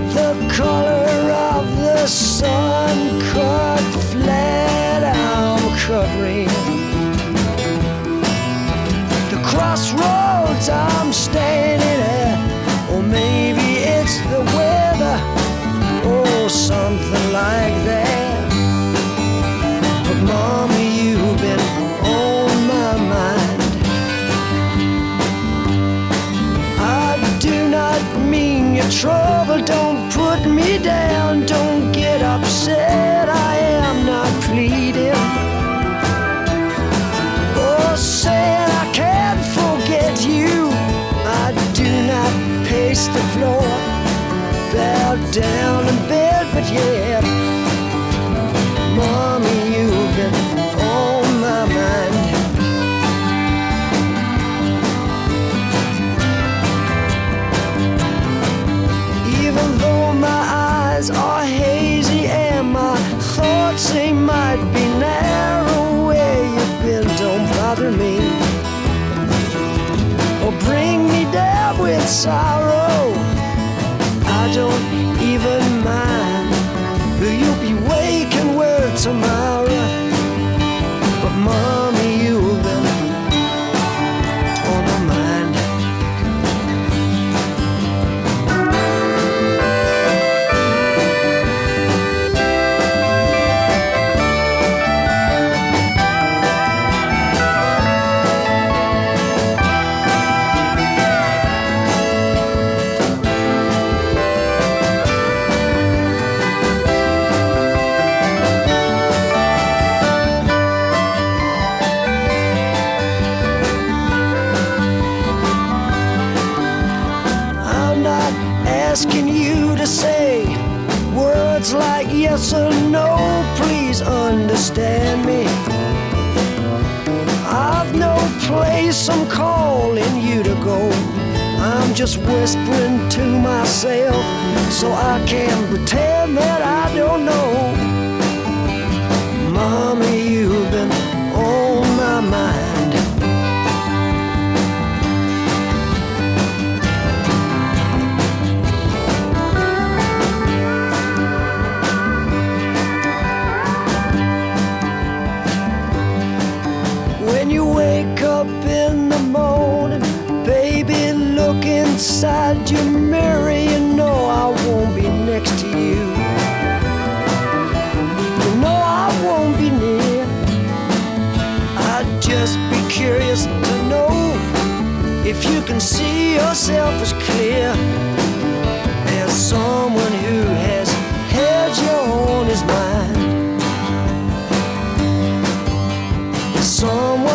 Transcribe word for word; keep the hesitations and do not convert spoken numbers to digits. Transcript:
the color of the sun, cut flat, I'm covering the crossroads I'm standing at. Or maybe it's the weather, or something like that. But mommy, you've been on my mind. I do not mean your trouble, don't put me down, don't get upset, I am not pleading or saying I can't forget you. I do not pace the floor, bow down in bed, but yeah, mommy, you've been on my mind. Even though my eyes are hazy and my thoughts, they might be narrow, where you've been don't bother me or bring me down with sorrow. I don't even mind who you'll be waking with tomorrow. But mommy, you've been on my mind. Asking you to say words like yes or no, please understand me. I've no place I'm calling you to go. I'm just whispering to myself so I can pretend that I don't know. Mommy, you've been on my mind. When you wake up in the morning, baby, look inside your mirror, you know I won't be next to you. You know I won't be near. I'd just be curious to know if you can see yourself as clear as someone who has had you on his mind. Someone